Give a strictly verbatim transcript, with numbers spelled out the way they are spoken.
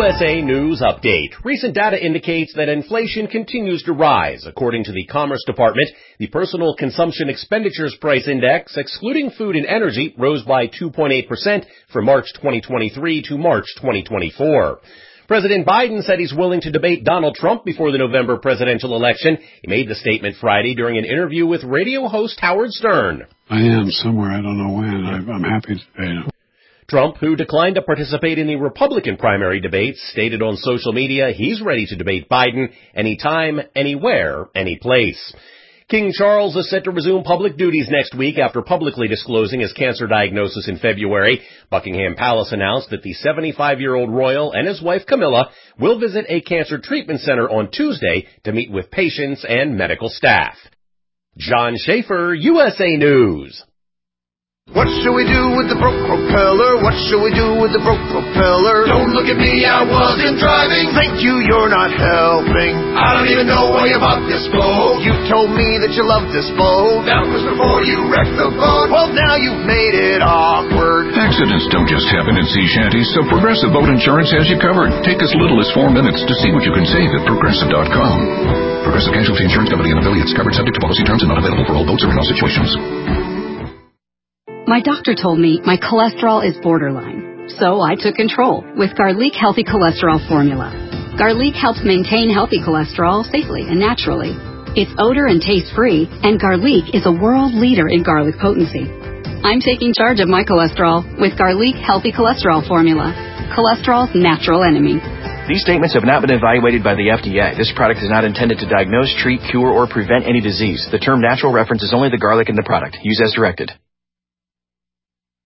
S A News Update. Recent data indicates that inflation continues to rise. According to the Commerce Department, the Personal Consumption Expenditures Price Index, excluding food and energy, rose by two point eight percent from March twenty twenty-three to March twenty twenty-four. President Biden said he's willing to debate Donald Trump before the November presidential election. He made the statement Friday during an interview with radio host Howard Stern. I am somewhere, I don't know when. I'm happy to debate him. Trump, who declined to participate in the Republican primary debates, stated on social media he's ready to debate Biden anytime, anywhere, any place. King Charles is set to resume public duties next week after publicly disclosing his cancer diagnosis in February. Buckingham Palace announced that the seventy-five-year-old royal and his wife Camilla will visit a cancer treatment center on Tuesday to meet with patients and medical staff. John Schaefer, U S A News. What shall we do with the broke propeller? What shall we do with the broke propeller? Don't look at me, I wasn't driving. Thank you, you're not helping. I don't even know why you bought this boat. You told me that you loved this boat. That was before you wrecked the boat. Well, now you've made it awkward. Accidents don't just happen in sea shanties, so Progressive Boat Insurance has you covered. Take as little as four minutes to see what you can save at Progressive dot com. Progressive Casualty Insurance Company and affiliates, covered subject to policy terms and not available for all boats or in all situations. My doctor told me my cholesterol is borderline, so I took control with Garlic Healthy Cholesterol Formula. Garlic helps maintain healthy cholesterol safely and naturally. It's odor and taste-free, and Garlic is a world leader in garlic potency. I'm taking charge of my cholesterol with Garlic Healthy Cholesterol Formula, cholesterol's natural enemy. These statements have not been evaluated by the F D A. This product is not intended to diagnose, treat, cure, or prevent any disease. The term natural references only the garlic in the product. Use as directed.